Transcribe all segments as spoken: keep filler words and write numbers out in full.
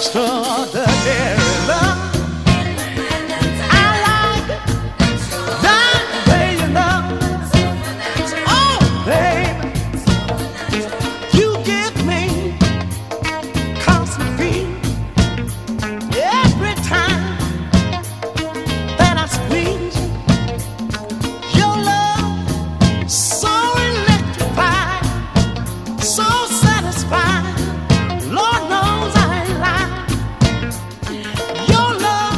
extraordinary love. I like that way you love. Oh, baby, you give me constant feel every time that I squeeze you. Your love so electrified, so satisfied. Lord knows I ain't lying. Your love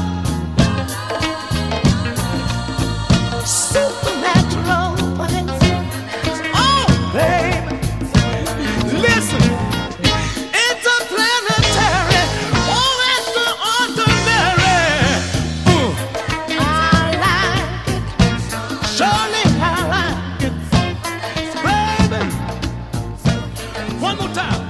supernatural. Oh, baby, listen, interplanetary, oh, extraordinary. Ooh, I like it, surely I like it, baby. One more time.